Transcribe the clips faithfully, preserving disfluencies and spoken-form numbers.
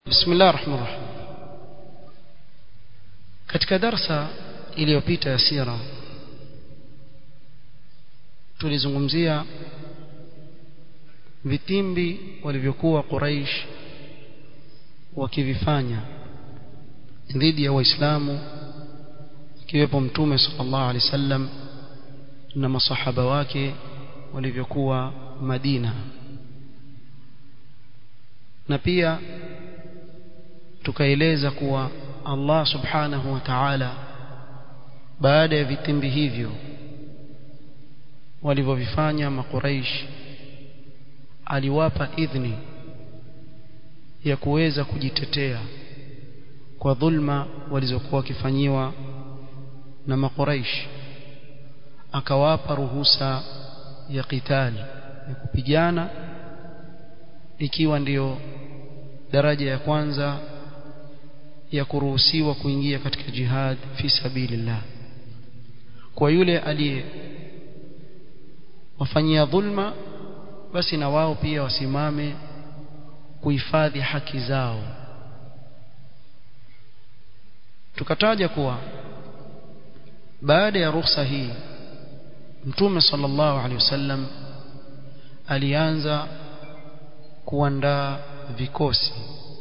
Bismillahir Rahmanir Rahim. Katika darasa iliyopita ya sira tulizungumzia vitimbi walivyokuwa Quraysh wakivifanya dhidi ya Waislamu, kiwepo Mtume sallallahu alaihi wasallam na masahaba wake walivyokuwa Madina. Na pia tukaeleza kuwa Allah subhanahu wa ta'ala baada ya vitimbi hivyo walivyovifanya makuraish aliwapa idhni ya kuweza kujitetea kwa dhulma walizokuwa wakifanyiwa na makuraish, akawapa ruhusa ya qitali, ya kupigana, ikiwa ndiyo daraja ya kwanza ya kuruhusiwa kuingia katika jihad fi sabilillah. Kwa yule aliye wafanyia dhulma, basi na wao pia wasimame kuhifadhi haki zao. Tukataja kuwa baada ya ruhusa hii Mtume sallallahu alaihi wasallam alianza kuandaa vikosi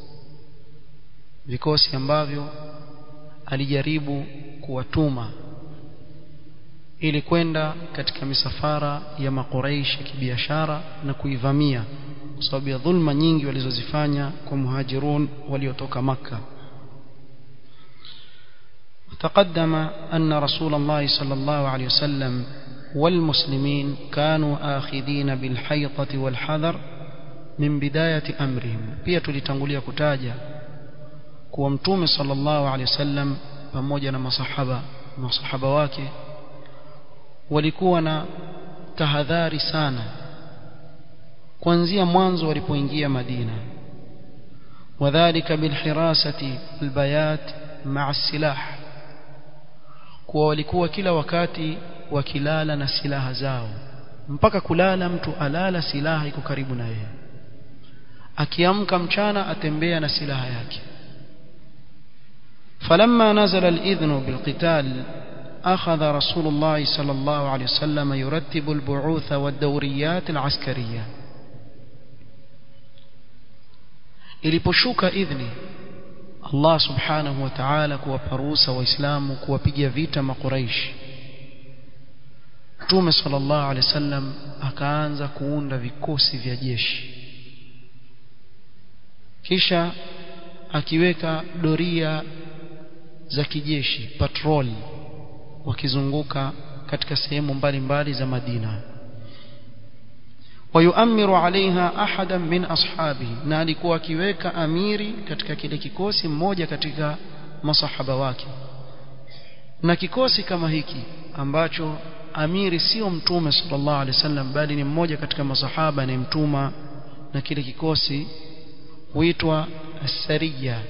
vikosi ambavyo alijaribu kuwatuma ili kwenda katika misafara ya makuraish ya kibiashara na kuivamia, kwa sababu ya dhulma nyingi walizozifanya kwa muhajirun waliotoka Makka. تقدم أن رسول الله صلى الله عليه وسلم والمسلمين كانوا آخذين بالحيطة والحذر من بداية أمرهم. pia tulitangulia kutaja kuwa Mtume sallallahu alaihi wasallam pamoja na masahaba masahaba wake walikuwa na tahadhari sana kuanzia mwanzo walipoingia Madina, wadhālika bilhirasati albayat ma'a silah, kwa walikuwa kila wakati wakilala na silaha zao, mpaka kulala mtu alala silaha iko karibu na yeye, akiamka mchana atembea na silaha yake. فلما نزل الإذن بالقتال أخذ رسول الله صلى الله عليه وسلم يرتب البعوث والدوريات العسكرية. iliposhuka idhni Allah subhanahu wa ta'ala kuwaparusa waislamu kuwapigia vita makuraish, Mtume sallallahu alaihi wasallam akaanza kuunda vikosi vya jeshi, kisha akiweka doria za kijeshi patrol wakizunguka katika sehemu mbalimbali za Madina. wayuamiru alaiha ahadan min ashabihi, na alikuwa akiweka amiri katika kile kikosi mmoja katika masahaba wake. Na kikosi kama hiki ambacho amiri sio Mtume sallallahu alaihi wasallam bali ni mmoja katika masahaba anayemtuma na kile kikosi huitwa as-sariya.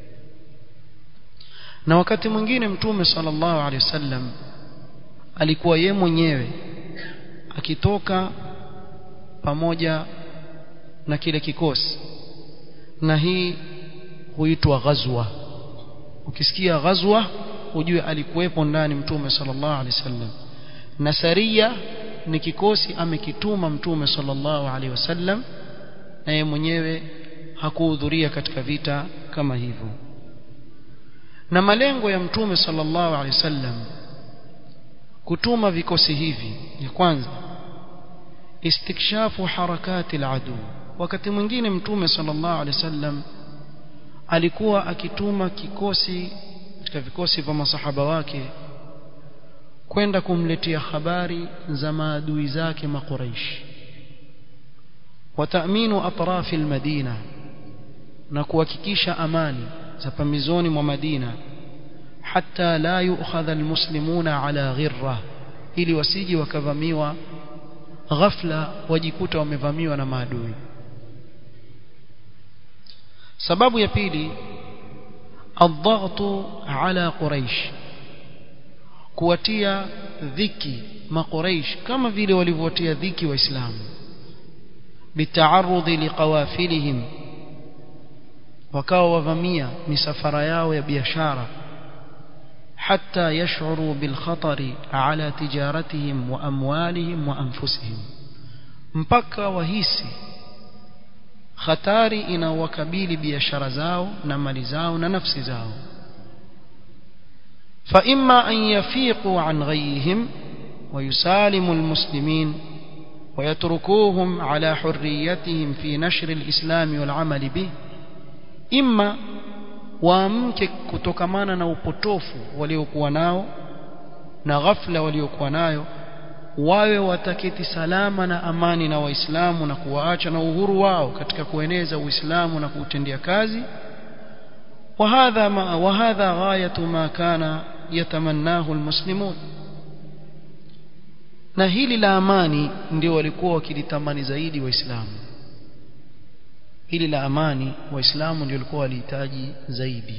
Na wakati mwingine Mtume sallallahu alaihi wasallam alikuwa yeye mwenyewe akitoka pamoja na kile kikosi, na hii huitwa ghazwa. Ukisikia ghazwa ujue alikuwepo ndani Mtume sallallahu alaihi wasallam. Na sariya ni kikosi amekituma Mtume sallallahu alaihi wasallam, na yeye mwenyewe hakuhudhuria katika vita kama hivyo. Na malengo ya Mtume sallallahu alaihi wasallam kutuma vikosi hivi, ya kwanza istikshafu harakati al-adu. Wakati mwingine Mtume sallallahu alaihi wasallam alikuwa akituma kikosi katika vikosi vya masahaba wake kwenda kumletea habari za maadui zake makuraish, wa ta'minu atrafi al-madina, na kuhakikisha amani za pembezoni mwa Madina, hatta la yu'khadha almuslimuna ala ghirra, ili wasije wakavamiwa ghafla wajikuta wamevamiwa na maadui. Sababu ya pili, adhaghtu ala quraish, kuwatia dhiki makuraish kama vile walivyotia dhiki waislamu, bitaarudhi liqawafilihim wakawa wavamia misafara yao ya biashara حتى يشعروا بالخطر على تجارتهم وأموالهم وأنفسهم mpaka wahisi hatari inawakabili biashara zao na mali zao na nafsi zao فإما أن يفيقوا عن غيهم ويسالموا المسلمين ويتركوهم على حريتهم في نشر الإسلام والعمل به إما waamke kutokamana na upotofu waliokuwa nao na ghafla waliokuwa nayo wawe wataketi salama na amani na waislamu na kuwaacha na uhuru wao katika kueneza uislamu na kuutendea kazi وهذا ما وهذا غاية ما كان يتمناه المسلمون na hili la amani ndio walikuwa wakilitamani zaidi waislamu hili la amani waislamu ndio walikuwa walihitaji zaidi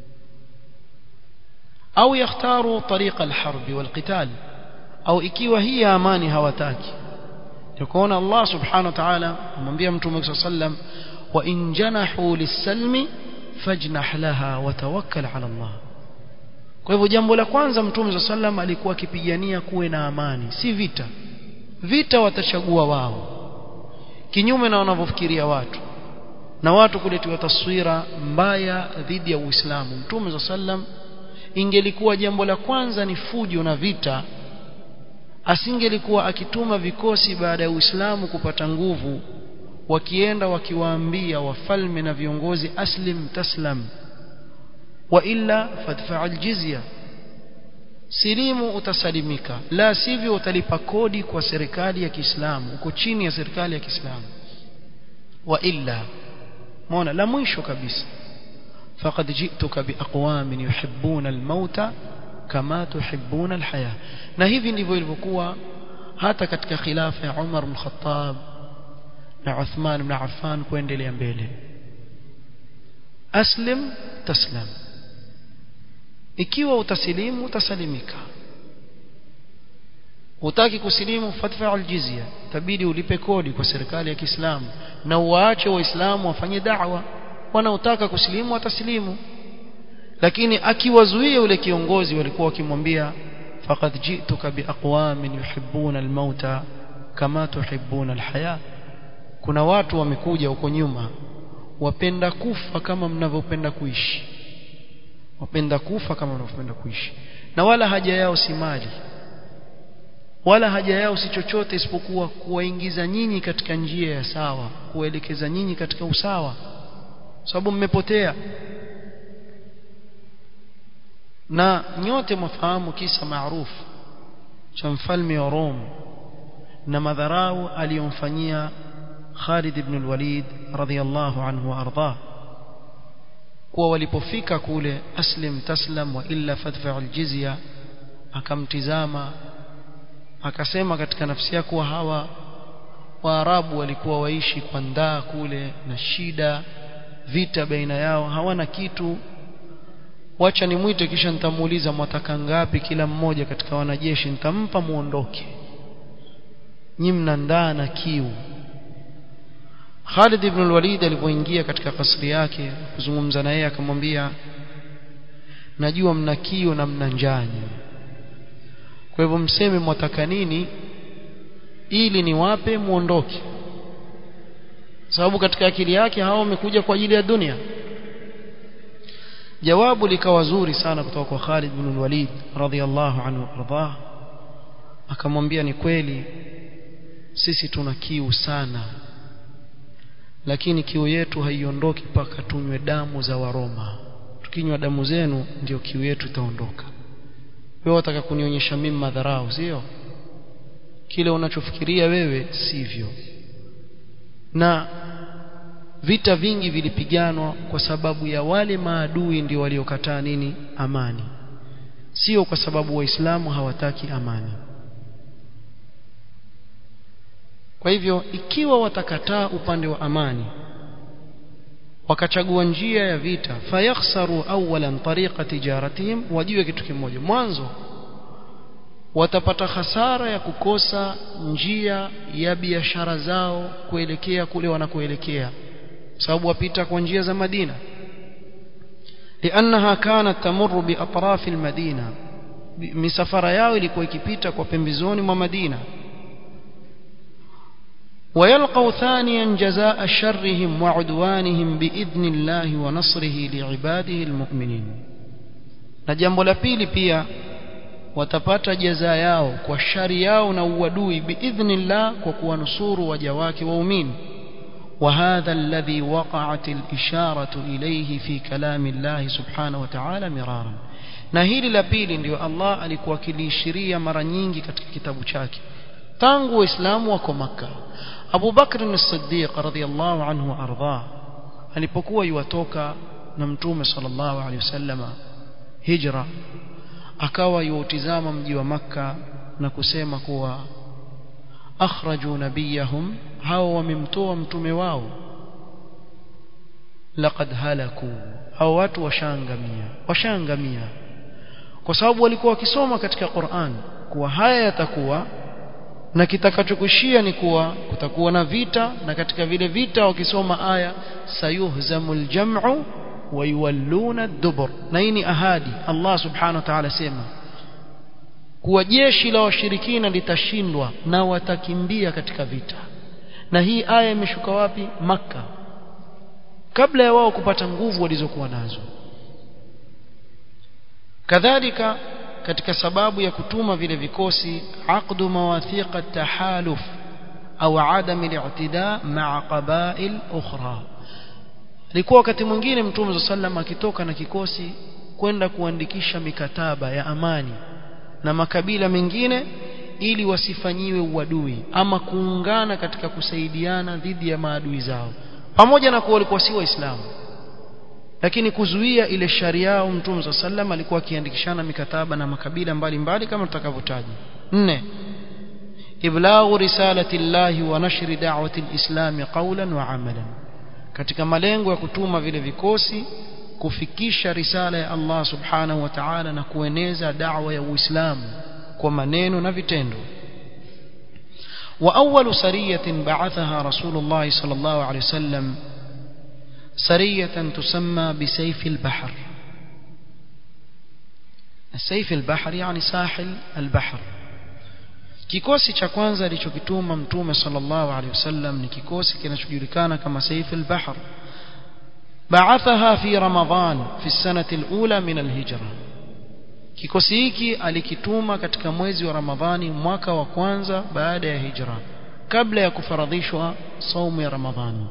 au yakhtaru tariqa alharb walqital au ikiwa hii amani hawataki tukaona Allah subhanahu wa ta'ala amwambia mtume sallam wa in janahu lis-salmi fajnah laha wa tawakkal ala Allah kwa hivyo jambo la kwanza mtume sallam alikuwa akipigania kuwe na amani si vita vita watachagua wao kinyume na wanavyofikiria watu na watu kuletiwa taswira mbaya dhidi ya Uislamu mtume sallam ingelikuwa jambo la kwanza ni fujo na vita asingelikuwa akituma vikosi baada ya Uislamu kupata nguvu wakienda wakiwaambia wafalme na viongozi aslim taslam wa illa fadfa aljizya silimu utasalimika la sivyo utalipa kodi kwa serikali ya Kiislamu uko chini ya serikali ya Kiislamu wa illa mona la mwisho kabisa faqad ji'tuka biaqwamin yuhibbuna almauta kama tuhibbuna alhaya na hivi ndivyo ilivyokuwa hata katika khilafa ya Umar bin Khattab na Uthman ibn Affan kuendelea mbele aslim taslam ikiwa utasilimu utasalimika utaki kusilimu fadfa aljizya tabidi ulipe kodi kwa serikali ya Kiislamu na uache waislamu wafanye da'wa wanaotaka kusilimu watasilimu lakini akiwazuia ule kiongozi walikuwa wakimwambia faqad ji'tuka biaqwamin yuhibbuna almauta kama tuhibbuna alhaya kuna watu wamekuja huko nyuma wapenda kufa kama mnavyopenda kuishi wapenda kufa kama mnavyopenda kuishi na wala haja yao si mali wala haja yao si chochote isipokuwa kuwaingiza nyinyi katika njia ya sawa kuelekeza nyinyi katika usawa sababu mmepotea na nyote mfahamu kisa maarufu cha mfalme wa Rome na madharau aliyomfanyia Khalid ibn al-Walid radhiyallahu anhu wa ardhah kwa walipofika kule aslim taslam wa illa fadfa aljizya akamtizama akasema katika nafsi yake kuwa hawa Waarabu walikuwa waishi kwa ndaa kule na shida vita baina yao hawana kitu wacha nimwite kisha nitamuuliza mwataka ngapi kila mmoja katika wanajeshi nitampa muondoke nyinyi mna ndaa na kiu Khalid ibn al-Walid alipoingia katika kasri yake kuzungumza na yeye akamwambia najua mna kiu na mna njaa kwa hivyo mseme mwataka nini ili niwape muondoke sababu katika akili yake hao wamekuja kwa ajili ya dunia jawabu likawa zuri sana kutoka kwa Khalid ibn al-Walid radhiyallahu anhu arda akamwambia ni kweli sisi tuna kiu sana lakini kiu yetu haiondoki mpaka tunywe damu za Waroma tukinywa damu zenu ndio kiu yetu itaondoka wewe unataka kunionyesha mimi madharau sio kile unachofikiria wewe sivyo na vita vingi vilipiganwa kwa sababu ya wale maadui ndio waliokataa nini amani sio kwa sababu waislamu hawataki amani kwa hivyo ikiwa watakataa upande wa amani wakachagua njia ya vita fayakhsaru awalan tariqa tijaratihim wajue kitu kimoja mwanzo watapata hasara ya kukosa njia ya biashara zao kuelekea kule wanakoelekea sababu wapita kwa njia za Madina لأنها كانت تمر بأطراف المدينة misafara yao ilikuwa ikipita kwa pembezoni mwa Madina ويلقوا ثانيا جزاء شرهم وعدوانهم بإذن الله ونصره لعباده المؤمنين na jambo la pili pia watapata jaza yao kwa shari yao na uadui biidhnillah kwa kuwanusuru waja wake waumini وهذا الذي وقعت الإشارة إليه في كلام الله سبحانه وتعالى مرارا na hili la pili ndio Allah alikuwa akilishiria mara nyingi katika kitabu chake tangu waislamu wako Makka. Abu Bakr as-Siddiq radhiyallahu anhu arda alipokuwa yuwatoka na mtume sallallahu alaihi wasallama hijra akawa yuutizama mji wa Makka na kusema kuwa akhraju nabiyahum hao wamemtoa mtume wao laqad halaku hao watu washangamia washangamia kwa sababu walikuwa wakisoma katika Qur'an kuwa haya yatakuwa na kitakachokushia ni kuwa kutakuwa na vita na katika vile vita wakisoma aya sayuhzamul jam'u wa yuwalluna ad-dubur na hii ni ahadi Allah subhanahu wa ta'ala sema kuwa jeshi la washirikina litashindwa na watakimbia katika vita na hii aya imeshuka wapi Makka kabla ya wao kupata nguvu walizokuwa nazo kadhalika katika sababu ya kutuma vile vikosi aqdu mawathiq at-tahaluf au adam al-i'tida ma'a qabail ukhra ilikuwa wakati mwingine mtume sallam akitoka na kikosi kwenda kuandikisha mikataba ya amani na makabila mengine ili wasifanyiwe uadui ama kuungana katika kusaidiana dhidi ya maadui zao pamoja na kuwa walikuwa si waislamu lakini kuzuia ile sharia yao mtume sallam alikuwa akiandikishana mikataba na makabila mbalimbali kama tutakavyotaja. nne iblaghu risalati llahi wa nashri da'wati alislam qawlan wa amalan katika malengo ya kutuma vile vikosi kufikisha risala ya Allah subhanahu wa ta'ala na kueneza da'wa ya Uislamu kwa maneno na vitendo. wa awwalu sariyatin ba'athaha Rasulullah sallallahu alayhi wasallam sariyatan tusamma bisayf al-bahr. sayf al-bahr yani sahil al-bahr. Kikosi cha kwanza alichokituma mtume sallallahu alayhi wasallam ni kikosi kinachojulikana kama sayf al-bahr. بعثها في رمضان في السنة الأولى من الهجرة. kikosi hiki alikituma katika mwezi wa Ramadhani mwaka wa kwanza baada ya hijra kabla ya kufaradhishwa saumu ya Ramadhani.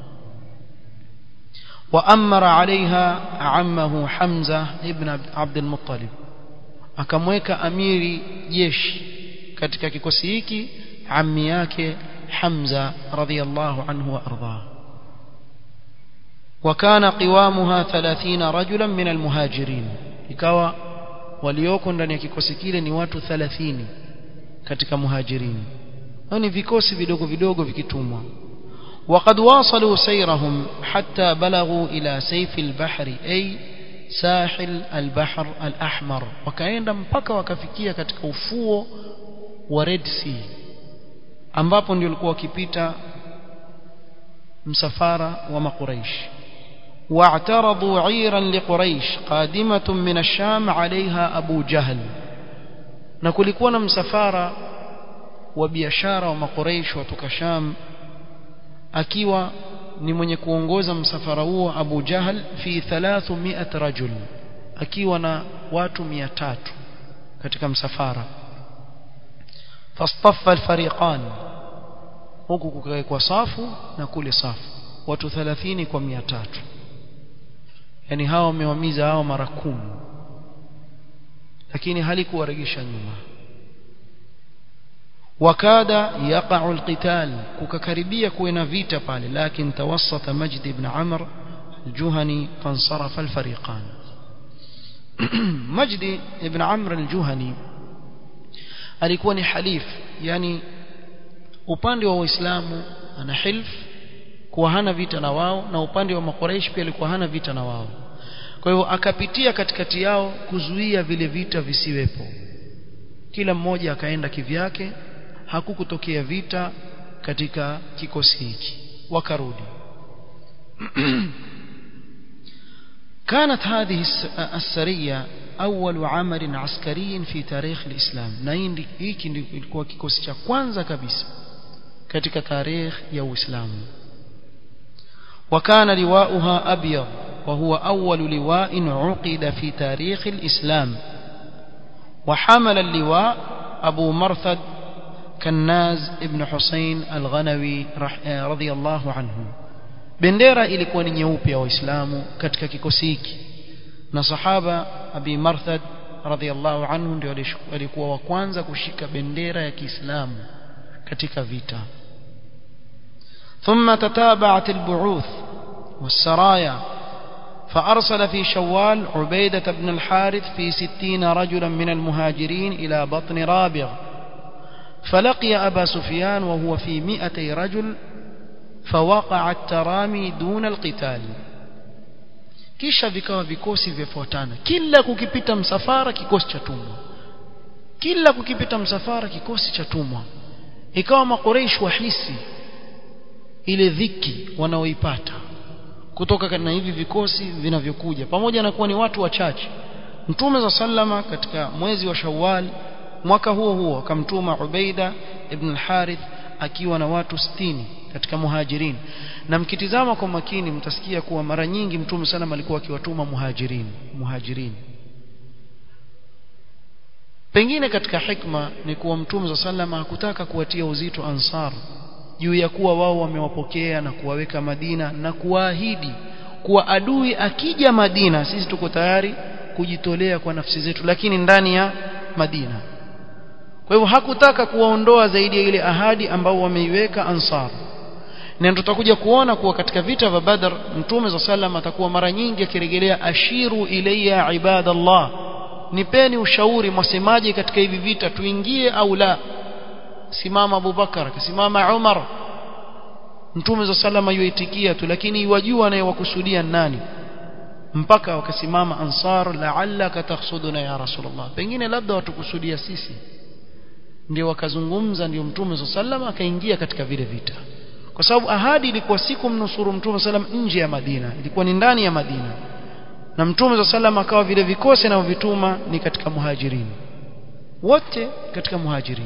وأمر عليها عمه حمزة ابن عبد المطلب akamweka amiri jeshi katika kikosi hiki ammi yake Hamza radhiyallahu anhu wa ardha. وكان قوامها ثلاثين رجلا من المهاجرين ikawa walioko ndani ya kikosi kile ni watu thelathini katika muhajirin. Ni vikosi vidogo vidogo vikitumwa. وقد واصلوا سيرهم حتى بلغوا إلى سيف البحر أي ساحل البحر الأحمر wakaenda mpaka wakafikia katika ufuo wa Red Sea ambapo ndio walikuwa wakipita msafara wa makuraish. واعترضوا عيرا لقريش قادمة من الشام عليها أبو جهل na kulikuwa na msafara wa biashara wa makuraish kutoka Sham akiwa ni mwenye kuongoza msafara huo Abu Jahl fi thalathmia rajul akiwa na watu mia tatu katika msafara. fastaffa alfariqan huku kukaekwa safu na kule safu watu thelathini kwa mia tatu yani hao wamewamiza hao mara kumi lakini halikuwaregesha nyuma. wakada yaqa'u alqital kukakaribia kuwe na vita pale lakini tawassata Majd ibn Amr al-Juhani fansarafa al-fariqan. Majd ibn Amr al-Juhani alikuwa ni halif yani upande wa Waislamu ana hilf kuwa hana vita na wao na upande wa Makuraish pia alikuwa hana vita na wao. Kwa hivyo akapitia katikati yao kuzuia vile vita visiwepo. Kila mmoja akaenda kivyake, hakukutokea vita katika kikosi hiki. Wakarudi. كانت هذه السرية أول عمل عسكري في تاريخ الإسلام na hiki ilikuwa kikosi cha kwanza kabisa katika tarikh ya Uislamu وكان لواؤها أبيض وهو أول لواء عقد في تاريخ الإسلام وحمل اللواء أبو مرثد كناز ابن حسين الغنوي رضي الله عنه bendera ilikuwa ni nyeupe ya Waislamu katika kikosi hiki na sahaba Abi Marthad radhiyallahu anhu ndio alikuwa wa kwanza kushika bendera ya Kiislamu katika vita ثم تتابعت البعوث والسرايا فأرسل في شوال عبيدة بن الحارث في ستين رجلا من المهاجرين إلى بطن رابغ فلقي أبا سفيان وهو في مئتي رجل فوقع الترامي دون القتال kisha vikawa vikosi vifuatana kila kukipita msafara kikosi cha tumwa kila kukipita msafara kikosi cha tumwa ikawa makureish wahisi ile dhiki wanaoipata kutoka na hivi vikosi vinavyokuja pamoja na kuwa ni watu wachache Mtume za sallama katika mwezi wa Shawwal mwaka huo huo akamtuma Ubaida ibn al-Harith akiwa na watu sitini katika muhajirin na mkitizama kwa makini mtasikia kuwa mara nyingi Mtume sana alikuwa akiwatuma muhajirin muhajirin pengine katika hikma ni kuwa Mtume za sallama hakutaka kuwatia uzito ansar juu ya kuwa wao wamewapokea na kuwaweka Madina na kuahidi kuwa adui akija Madina sisi tuko tayari kujitolea kwa nafsi zetu lakini ndani ya Madina kwa hivyo hakutaka kuwaondoa zaidi ya ile ahadi ambao wameiweka ansar na tutakuja kuona kuwa katika vita vya Badr Mtume za sallam atakuwa mara nyingi akirejelea ashiru ilayya ibadallah nipeni ushauri mwasemaje katika hivi vita tuingie au la simama Abu Bakar kasimama Umar Mtume za sallam yuitikia tu lakini wajua anayewakusudia nani mpaka wakasimama ansar la'allaka takhsuduna ya rasulullah pengine labda watukusudia sisi ndio wakazungumza ndio Mtume za sallam akaingia katika vile vita kwa sababu ahadi ilikuwa siku mnusuru Mtume sallam nje ya Madina ilikuwa ni ndani ya Madina na Mtume za sallam akawa vile vikosi na vituma ni katika muhajirin wote katika muhajirin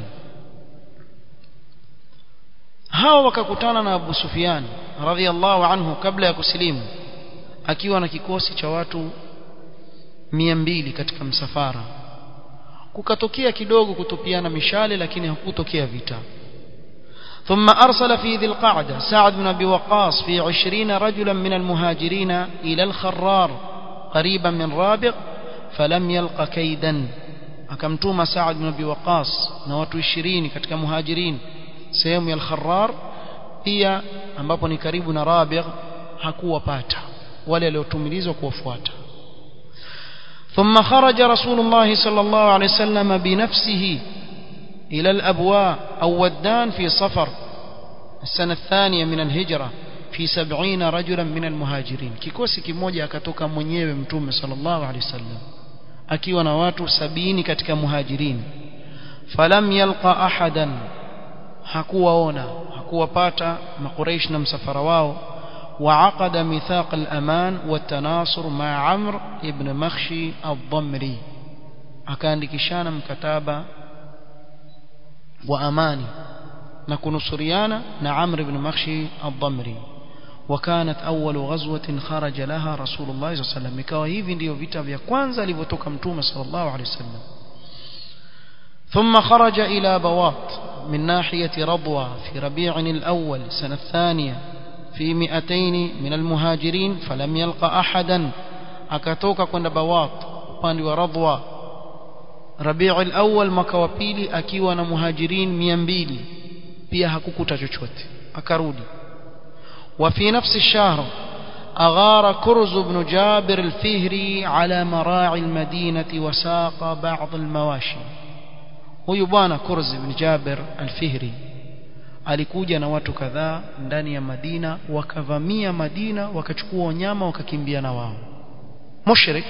hao wakakutana na Abu Sufyan radhiyallahu anhu kabla ya kusilimu akiwa na kikosi cha watu mia mbili katika msafara kukatokea kidogo kutupiana mishale lakini hakutokea vita ثم أرسل في ذي القعدة سعد بن أبي وقاص في عشرين رجلا من المهاجرين إلى الخرار قريبا من رابغ فلم يلق كيدا أكمتوما سعد بن أبي وقاص نوات عشرين كتك مهاجرين sehemu ya al-Kharrar pia ambapo ni karibu na Rabigh hakuwapata wale waliotumilizwa kuwafuata ثم خرج رسول الله صلى الله عليه وسلم بنفسه إلى الأبواء أو ودان في صفر السنة الثانية من الهجرة في سبعين رجلا من المهاجرين kikosi kimoja akatoka mwenyewe Mtume sallallahu alaihi wasallam akiwa na watu sabini katika muhajirin falam yalqa ahadan hakuwaona hakuwapata makuraish na msafara wao وعقد ميثاق الأمان والتناصر مع عمرو ابن مخشي الضمري akaandikishana mkataba wa amani na kunusuriana na Amr ibn Makhshi al-Dhamri وكانت أول غزوة خرج لها رسول الله صلى الله عليه وسلم ikawa hivi ndio vita vya kwanza alivyotoka Mtume sallallahu alaihi wasallam ثم خرج إلى بواط من ناحية رضوى في ربيع الأول سنة الثانية في مئتين من المهاجرين فلم يلقى أحدا akatoka kwenda Bawat upande wa Radwa Rabi' al-awwal mwaka wa pili akiwa na muhajirin mia mbili pia hakukuta chochote akarudi وفي نفس الشهر أغار كرز بن جابر الفهري على مراعي المدينة وساق بعض المواشي huyu bwana Kurz ibn Jabir al-Fihri alikuja na watu kadhaa ndani ya Madina wakavamia Madina wakachukua wanyama wakakimbia na wao mushrik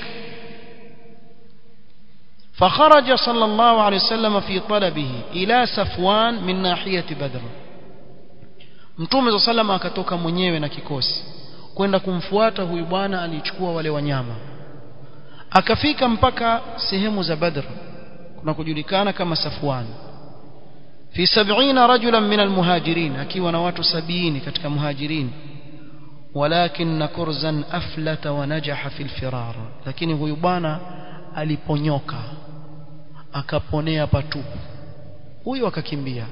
فخرج صلى الله عليه وسلم في طلبه إلى صفوان من ناحية بدر Mtume صلى الله عليه وسلم akatoka mwenyewe na kikosi kwenda kumfuata huyu bwana alichukua wale wanyama. Akafika mpaka sehemu za Badr kuna kujulikana kama Safwan fi sab'ina rajulan min almuhajirin, akiwa na watu sabini katika muhajirin. Walakin kurzan aflata wa najaha fil firar, lakini huyu bwana aliponyoka akaponea patupu, huyu akakimbia.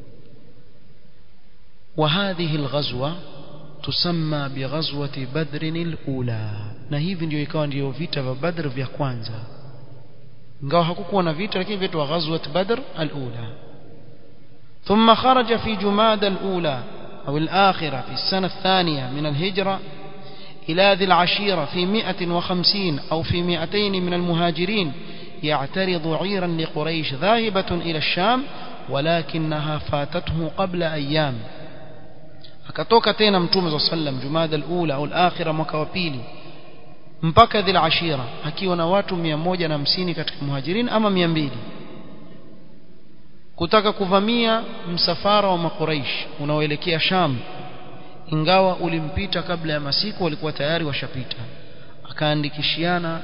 Wa hadhihi alghazwa tusamma bighazwati badr alula, na hivi ndio ikawa ndio vita vya Badr vya kwanza, ingawa hakukuwa na vita lakini vita wa ghazwat Badr alula. ثم خرج في جماد الأولى أو الآخرة في السنة الثانية من الهجرة إلى ذي العشيرة في مئة وخمسين أو في مئتين من المهاجرين يعترض عيرا لقريش ذاهبة إلى الشام ولكنها فاتته قبل أيام. akatoka tena mtume صلى الله عليه وسلم Jumada al-Ula au al-Akhira mwaka wa pili mpaka Dhil Ashira akiwa na watu mia moja na hamsini katika muhajirin ama mia mbili, kutaka kuvamia msafara wa Makuraish unaoelekea Sham, ingawa ulimpita kabla ya masiku, walikuwa tayari washapita. Akaandikishiana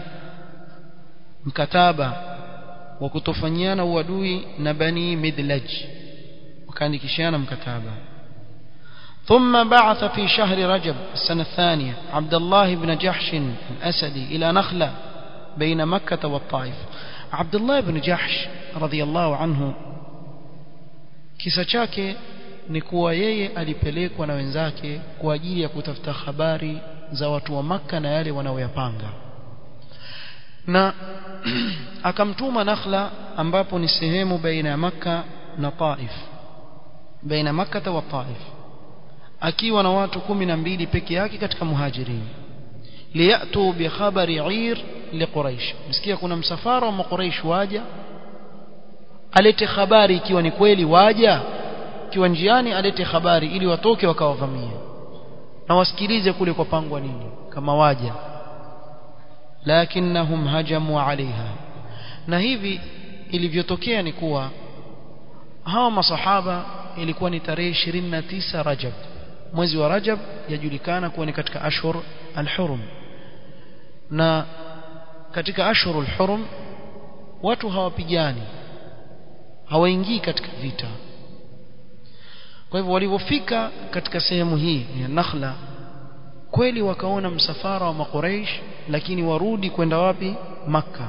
mkataba wa kutofanyiana uadui na Bani Midlaj, wakaandikishiana mkataba. ثم بعث في شهر رجب السنة الثانية عبد الله بن جحش الأسدي إلى نخلة بين مكة والطائف. عبد الله بن جحش رضي الله عنه kisa chake ni kuwa yeye alipelekwa na wenzake kwa ajili ya kutafuta habari za watu wa Makka na yale wanaoyapanga, na akamtuma Nakhla ambapo ni sehemu baina ya Makka na Taif, baina Makka wa Taif, akiwa na watu kumi na mbili peke yake katika muhajirin. liyatu bi khabari ir li Quraish, msikia kuna msafara wa Quraish waja, alete habari ikiwa ni kweli waja, ikiwa njiani alete habari ili watoke wakawavamie na wasikilize kule kwa pangwa nini kama waja. Lakinnahum hajamu alaiha, na hivi ilivyotokea ni kuwa hawa masahaba, ilikuwa ni tarehe ishirini na tisa Rajab, mwezi wa Rajab yajulikana kuwa ni katika ashhur al-hurum, na katika ashhur al-hurum watu hawapigani, hawaingii katika vita. Kwa hivyo walipofika katika sehemu hii ya Nakhla, kweli wakaona msafara wa Makuraish, lakini warudi kwenda wapi? Makka.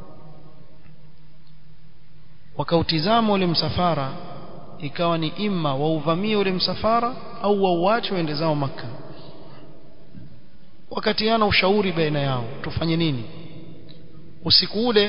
Wakautizama ule msafara, ikawa ni imma wauvamie ule msafara au wauache waende zao Makka. Wakatiana ushauri baina yao, tufanye nini? Usiku ule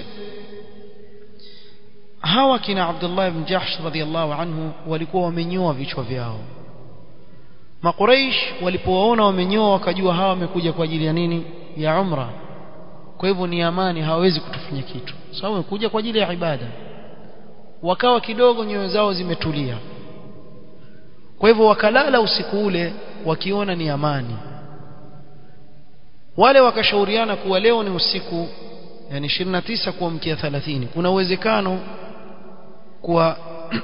hawa kina Abdullah ibn Jahsh radhiyallahu anhu walikuwa wamenyoa vichwa vyao. Makuraish walipowaona wamenyoa, wakajua hawa wamekuja kwa ajili ya nini? Ya umra. Kwa hivyo ni amani, hawawezi kutufanya kitu, sababu wamekuja kwa ajili ya ibada. Wakawa kidogo nyoyo zao zimetulia, kwa hivyo wakalala usiku ule wakiona ni amani. Wale wakashauriana kuwa leo ni usiku, yani ishirini na tisa kuamkia thelathini, kuna uwezekano kuwa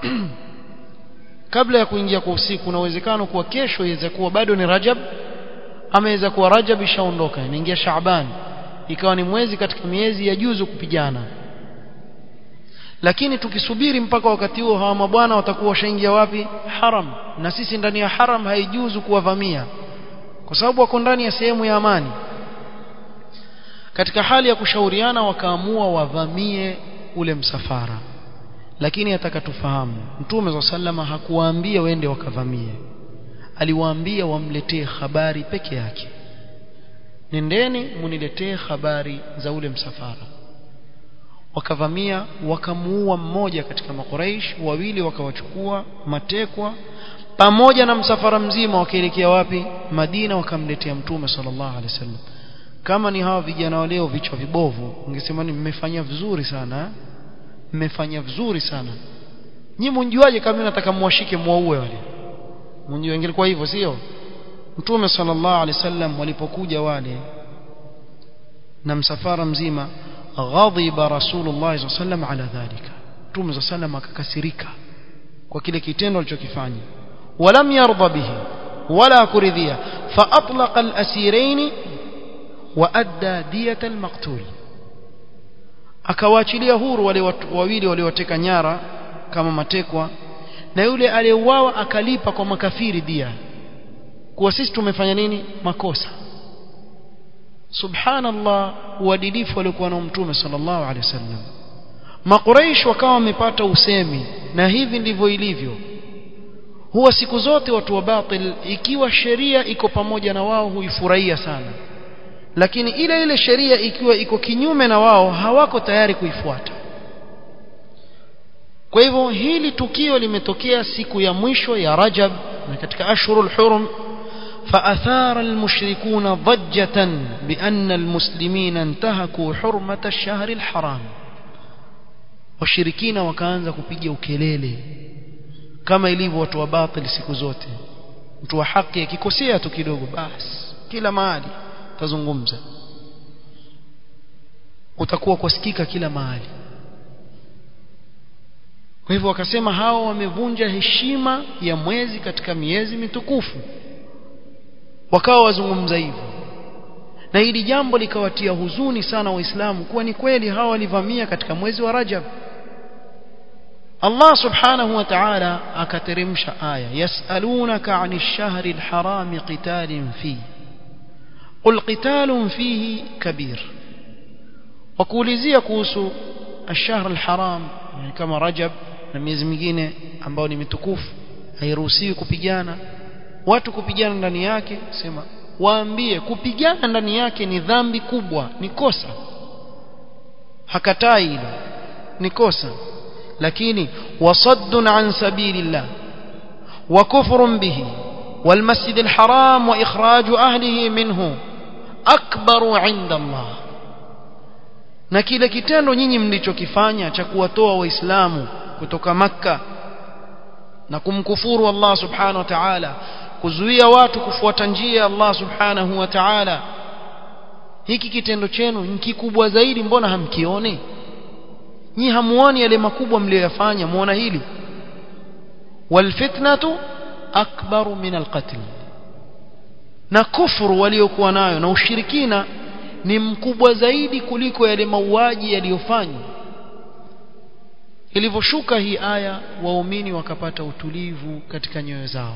kabla ya kuingia kwa usiku, kuna uwezekano kuwa kesho iweze kuwa bado ni Rajab, ama iweze kuwa Rajab ishaondoka inaingia Shaaban, ikawa ni mwezi katika miezi ya juzu kupigana. Lakini tukisubiri mpaka wakati huo, hawa mabwana watakuwa washaingia wapi? Haram, na sisi ndani ya haram haijuzu kuwavamia kwa sababu wako ndani ya sehemu ya amani. Katika hali ya kushauriana, wakaamua wavamie ule msafara. Lakini atakatufahamu, Mtume صلى الله عليه وسلم hakuwaambia waende wakavamie, aliwaambia wamletee habari peke yake. Nendeni muniletee habari za ule msafara. Wakavamia, wakamuua mmoja katika Makuraish, wawili wakawachukua matekwa pamoja na msafara mzima, wakaelekea wapi? Madina, wakamletea Mtume sallallahu alaihi wasallam. Kama ni hawa vijana wa leo vichwa vibovu, ungesema ni mmefanya vizuri sana, mmefanya vizuri sana. Nyinyi mnjuaje kama mimi nataka muwashike muwaue wale? Mnjua ingelikuwa hivyo, sio? Mtume sallallahu alaihi wasallam walipokuja wale na msafara mzima, ghadhiba Rasulullah sallallahu alaihi wasallam ala dhalika, Mtume sallallahu alaihi wasallam akakasirika kwa kile kitendo alichokifanya. Walam yarda bihi wala kuridhia, فأطلق الأسيرين وأدى دية المقتول akawaachilia huru wale wawili walioteka nyara kama matekwa na yule aliyeuawa akalipa kwa makafiri dia kwa sisi tumefanya nini makosa subhanallah uadilifu alikuwa na mtume sallallahu alaihi wasallam makuraish wakawa wamepata usemi na hivi ndivyo ilivyo huwa siku zote watu wa batil ikiwa sheria iko pamoja na wao huifurahia sana lakini ile ile sheria ikiwa iko kinyume na wao hawako tayari kuifuata kwa hivyo hili tukio limetokea siku ya mwisho ya Rajab na katika ashhurul hurum فأثار المشركون ضجة بأن المسلمين انتهكوا حرمة الشهر الحرام والشركين wakaanza kupiga ukelele kama ilivyo watu wa batil siku zote mtu wa haki akikosea tu kidogo basi kila mahali tazungumza utakuwa kusikika kila mahali kwa hivyo wakasema hao wamevunja heshima ya mwezi katika miezi mitukufu wakawa wazungumza hivyo na hili jambo likawatia huzuni sana waislamu kuwa ni kweli hawa walivamia katika mwezi wa Rajab Allah subhanahu wa ta'ala akateremsha aya yasalunaka 'anil shahril harami qitalin fi qul qitalun fihi kabir wakuulizia kuhusu ash-shahr al-haram kama Rajab na miezi mingine ambao ni mitukufu hairuhusiwi kupigana watu kupigana ndani yake sema waambie kupigana ndani yake ni dhambi kubwa ni kosa hakatai hilo ni kosa lakini wasaddun an sabilillah wa kufrun bihi wal masjidil haram wa ikhraju ahlihi minhu akbaru 'inda Allah na kile kitendo nyinyi mlichokifanya cha kuwatoa waislamu kutoka Makka na kumkufuru Allah subhanahu wa ta'ala kuzuia watu kufuata njia ya Allah subhanahu wa ta'ala hiki kitendo chenu ni kikubwa zaidi mbona hamkioni nyi hamuoni yale makubwa mliyofanya muona hili wal fitnatu akbaru min al qatl na kufuru waliokuwa nayo na ushirikina ni mkubwa zaidi kuliko yale mauaji yaliyofanywa ilivyoshuka hii aya waumini wakapata utulivu katika nyoyo zao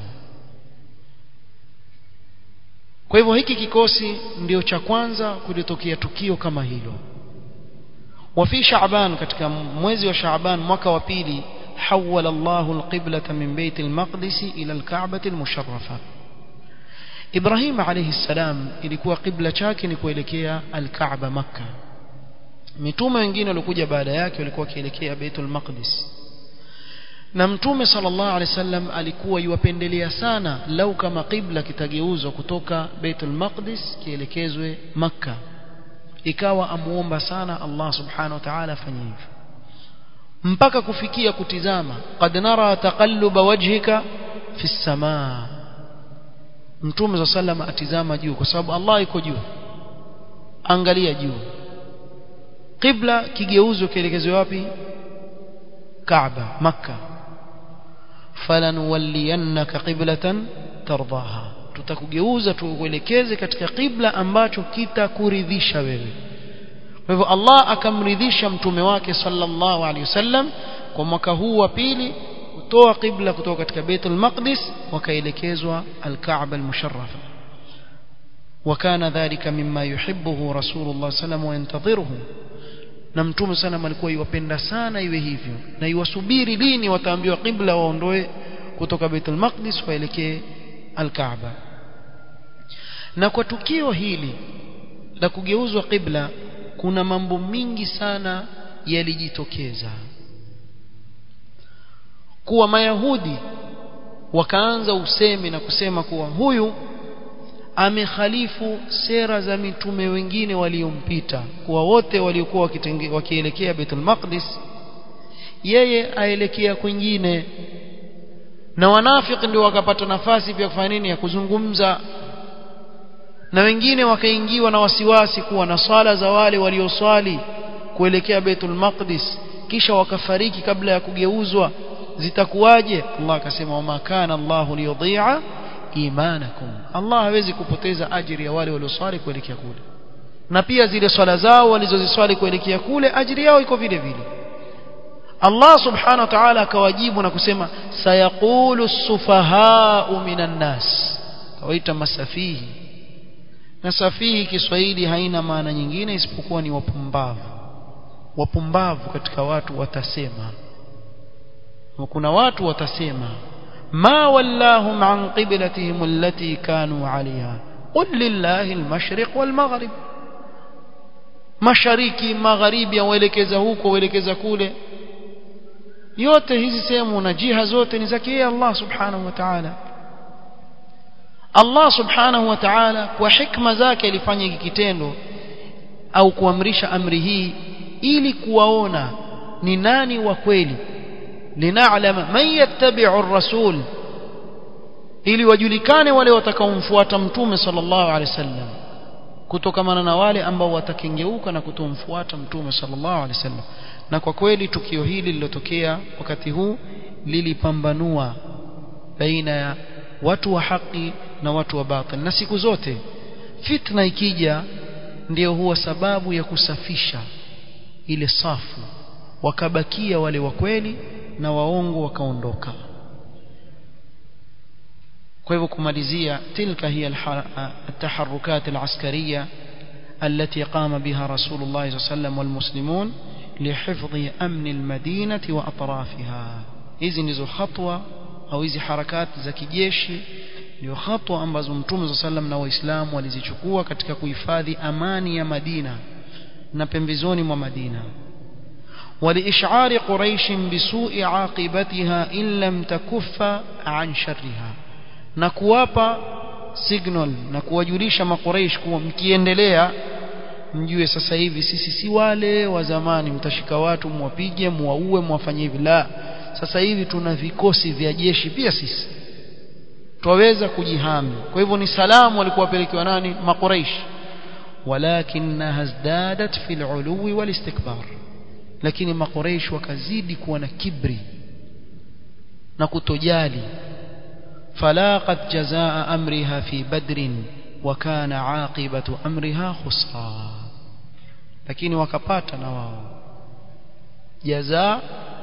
kwa hivyo hiki kikosi ndio cha kwanza kulitokea tukio kama hilo وفي شعبان katika mwezi wa Shaaban mwaka wa pili حول الله القبلة من بيت المقدس إلى الكعبة المشرفة إبراهيم عليه السلام ilikuwa qibla chake ni kuelekea al-Kaaba Makkah mitume wengine walikuja baada yake walikuwa kielekea Baitul Maqdis na mtume sallallahu alaihi wasallam alikuwa yuwapendelea sana lau kama qibla kitageuzwa kutoka Baitul Maqdis kielekezwe Makkah ikawa amuomba sana Allah subhanahu wa ta'ala afanye hivyo mpaka kufikia kutizama qad nara taqalluba wajhika fi samaa mtume sallallahu atizama juu kwa sababu Allah yuko juu angalia juu qibla kigeuzwe kielekezwe wapi Kaaba Makkah falanuwalliyannaka qiblatan tardaha tutakugeuza tukuelekeze katika qibla ambacho kitakuridhisha wewe kwa hivyo Allah akamridhisha mtume wake sallallahu alaihi wasallam kwa mwaka huu wa pili kutoa qibla kutoka katika Baitul Maqdis wakaelekezwa al-Kaaba al-Musharrafa وكان ذلك مما يحبه رسول الله صلى الله عليه وسلم وينتظره na mtume sana alikuwa yupenda sana iwe hivyo na iwasubiri lini wataambiwa qibla waondoe kutoka Baitul Maqdis waelekee al-Kaaba na kwa tukio hili la kugeuzwa qibla kuna mambo mingi sana yalijitokeza kuwa mayahudi wakaanza usemi na kusema kuwa huyu amekhalifu sera za mitume wengine waliompita kuwa wote waliokuwa wakielekea Baitul Maqdis yeye aelekea kwingine na wanafiki ndio wakapata nafasi pia kufanya nini ya kuzungumza na wengine wakaingiwa na wasiwasi kuwa na swala za wale walioswali kuelekea Baitul Maqdis kisha wakafariki kabla ya kugeuzwa zitakuwaje Allah akasema wama kana Allahu liyudhi'a imanakum Allah hawezi kupoteza ajiri ya wale walioswali kuelekea kule na pia zile swala zao walizoziswali kuelekea kule ajiri yao iko vile vile Allah subhanahu wa ta'ala akawajibu na kusema sayaqulu as-sufaha'u minan nas kawaita masafihi na safihi Kiswahili haina maana nyingine isipokuwa ni wapumbavu wapumbavu katika watu watasema kuna watu watasema ma wallahum an qiblatihim allati kanu 'alayha qul lillahi al-mashriq wal-maghrib mashariki magharibi waelekeza huko waelekeza kule yote hizi sehemu na jiha zote ni zake Allah subhanahu wa ta'ala Allah subhanahu wa ta'ala kwa hikma zake alifanya hiki kitendo au kuamrisha amri hii ili kuwaona ni nani wa kweli linaalama man yattabi'u ar-rasul ili wajulikane wale watakaomfuata mtume sallallahu alaihi wasallam kutokamana na wale ambao watakengeuka na kutomfuata mtume sallallahu alaihi wasallam na kwa kweli tukio hili lilotokea wakati huu lilipambanua baina ya watu wa haki na watu wa batil na siku zote fitna ikija ndio huwa sababu ya kusafisha ile safu wakabakia wale wa kweli na waongo wakaondoka kwa hivyo kumalizia tilka hiya at-taharrukat al-askariya التي قام بها رسول الله صلى الله عليه وسلم والمسلمون لحفظ أمن المدينة وأطرافها hizi ndizo hatua au hizi harakati za kijeshi ndio hatua ambazo Mtume صلى الله عليه وسلم na Waislamu walizichukua katika kuhifadhi amani ya Madina na pembezoni mwa Madina ولإشعار قريش بسوء عاقبتها إن لم تكف عن شرها na kuwapa signal na kuwajulisha makuraish kuwa mkiendelea mjue sasa hivi sisi si wale wa zamani mtashika watu mwapige muwaue mwafanye hivi la sasa hivi tuna vikosi vya jeshi pia sisi tuweza kujihami kwa hivyo ni salamu walikuwa wapelekewa nani makuraish walakinnaha azdadat fil uluwi wal istikbar lakini makuraish wakazidi kuwa na kibri na kutojali فلاقت جزاء أمرها في بدر وكان عاقبة أمرها خسرا lakini wakapata na wao jaza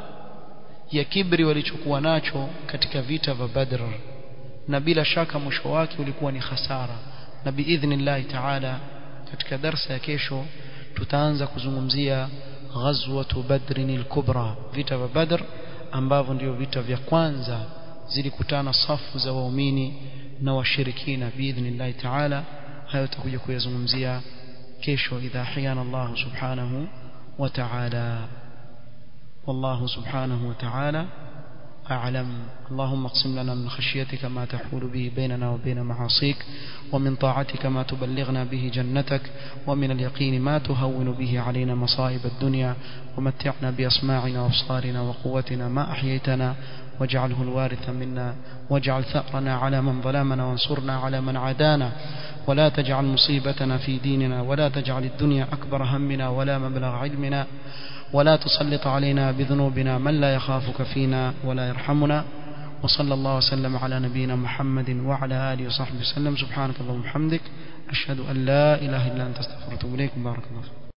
ya kibri walichokuwa nacho katika vita vya Badr na bila shaka mwisho wake ulikuwa ni hasara na biidhnillah taala katika darasa ya kesho tutaanza kuzungumzia ghazwatu badrin al-kubra vita vya Badr ambavyo ndio vita vya kwanza zilikutana safu za waumini na washirikina biidhnillah taala hayo tutakuja kuyazungumzia kesho idha hiyana Allah subhanahu wa ta'ala wallahu subhanahu wa ta'ala a'lam اللهم اقسم لنا من خشيتك ما تحول به بيننا وبين معاصيك ومن طاعتك ما تبلغنا به جنتك ومن اليقين ما تهون به علينا مصائب الدنيا ومتعنا بأسماعنا وأبصارنا وقوتنا ما أحييتنا واجعله الوارث منا واجعل ثأرنا على من ظلمنا وانصرنا على من عادانا ولا تجعل مصيبتنا في ديننا ولا تجعل الدنيا أكبر همنا ولا مبلغ علمنا ولا تسلط علينا بذنوبنا من لا يخافك فينا ولا يرحمنا وصلى الله وسلم على نبينا محمد وعلى آله وصحبه وسلم سبحانك اللهم وبحمدك أشهد أن لا إله إلا أنت استغفرك وأتوب إليك بارك الله